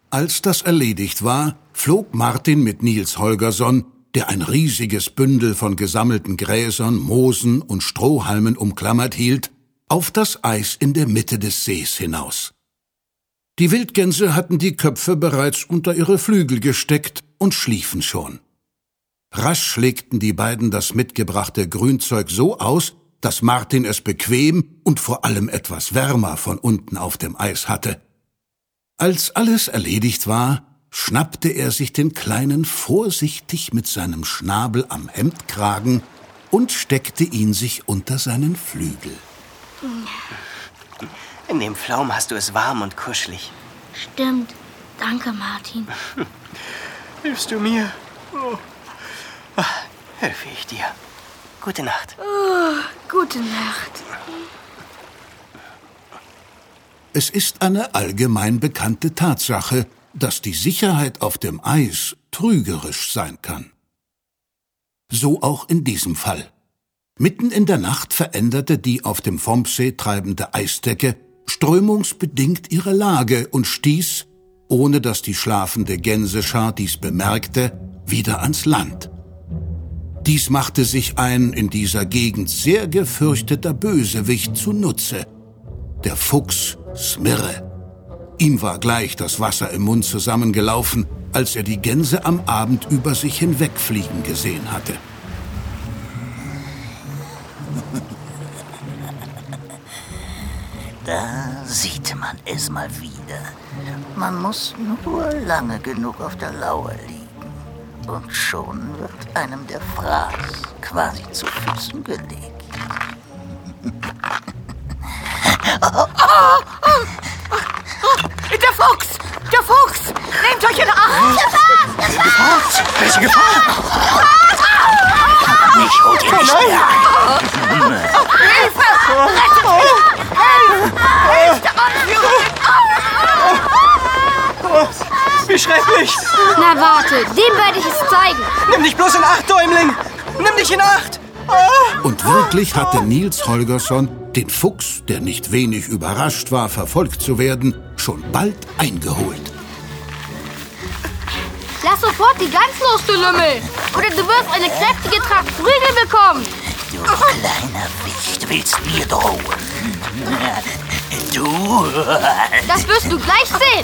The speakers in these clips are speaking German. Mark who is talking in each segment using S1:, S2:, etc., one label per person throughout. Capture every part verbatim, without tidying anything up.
S1: Als das erledigt war, flog Martin mit Niels Holgersson, der ein riesiges Bündel von gesammelten Gräsern, Moosen und Strohhalmen umklammert hielt, auf das Eis in der Mitte des Sees hinaus. Die Wildgänse hatten die Köpfe bereits unter ihre Flügel gesteckt und schliefen schon. Rasch legten die beiden das mitgebrachte Grünzeug so aus, dass Martin es bequem und vor allem etwas wärmer von unten auf dem Eis hatte. Als alles erledigt war, schnappte er sich den Kleinen vorsichtig mit seinem Schnabel am Hemdkragen und steckte ihn sich unter seinen Flügel.
S2: In dem Pflaum hast du es warm und kuschelig.
S3: Stimmt. Danke, Martin.
S2: Hilfst du mir? Oh. Helfe ich dir. Gute Nacht.
S3: Oh, gute Nacht.
S1: Es ist eine allgemein bekannte Tatsache, dass die Sicherheit auf dem Eis trügerisch sein kann. So auch in diesem Fall. Mitten in der Nacht veränderte die auf dem Vombsee treibende Eisdecke strömungsbedingt ihre Lage und stieß, ohne dass die schlafende Gänseschar dies bemerkte, wieder ans Land. Dies machte sich ein in dieser Gegend sehr gefürchteter Bösewicht zunutze, der Fuchs Smirre. Ihm war gleich das Wasser im Mund zusammengelaufen, als er die Gänse am Abend über sich hinwegfliegen gesehen hatte.
S4: Da sieht man es mal wieder. Man muss nur lange genug auf der Lauer liegen. Und schon wird einem der Fraß quasi zu Füßen gelegt.
S5: Oh, oh, oh, oh, der Fuchs! Der Fuchs! Nehmt euch in Acht! Gefahr!
S2: Gefahr! Welche Gefahr?
S4: Ich hol dir nicht mehr.
S5: Hilfe! Rettet mich! Hilfe! Hilfe! Der Anführer!
S2: Wie schrecklich!
S3: Na warte, dem werde ich es zeigen.
S2: Nimm dich bloß in Acht, Däumling! Nimm dich in Acht!
S1: Und wirklich hatte Niels Holgersson den Fuchs, der nicht wenig überrascht war, verfolgt zu werden, schon bald eingeholt.
S3: Lass sofort die Gans los, du Lümmel. Oder du wirst eine kräftige Tracht Prügel bekommen.
S4: Du kleiner Wicht, willst mir drohen? Du?
S3: Das wirst du gleich sehen.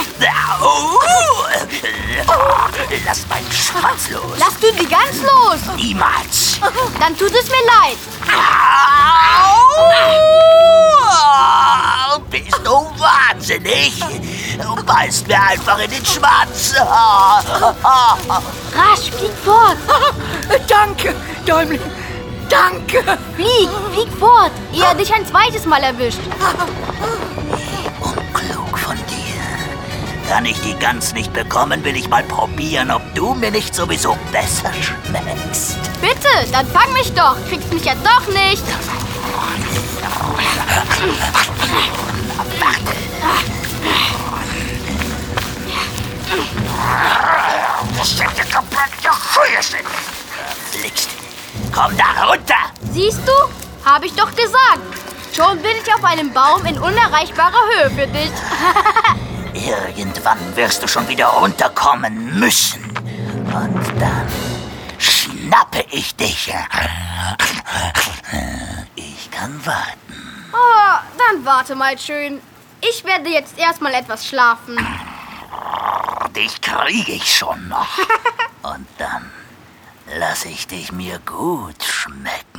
S4: Lass meinen Schwanz los.
S3: Lass du die Gans los.
S4: Niemals.
S3: Dann tut es mir leid.
S4: Au! Bist du wahnsinnig? Du beißt mir einfach in den Schwanz.
S3: Rasch, flieg fort.
S5: Danke, Däumling. Danke.
S3: Flieg, flieg fort, ehe er dich ein zweites Mal erwischt.
S4: Unklug von dir. Kann ich die Gans nicht bekommen, will ich mal probieren, ob du mir nicht sowieso besser schmeckst.
S3: Bitte, dann fang mich doch. Kriegst mich ja doch nicht.
S4: Warte. Das sind ja komplette Feuersinn. Verflixt. Komm da runter.
S3: Siehst du? Hab ich doch gesagt. Schon bin ich auf einem Baum in unerreichbarer Höhe für dich.
S4: Irgendwann wirst du schon wieder runterkommen müssen. Und dann schnappe ich dich. Ich kann warten.
S3: Oh, dann warte mal schön. Ich werde jetzt erstmal etwas schlafen.
S4: Dich kriege ich schon noch. Und dann lass ich dich mir gut schmecken.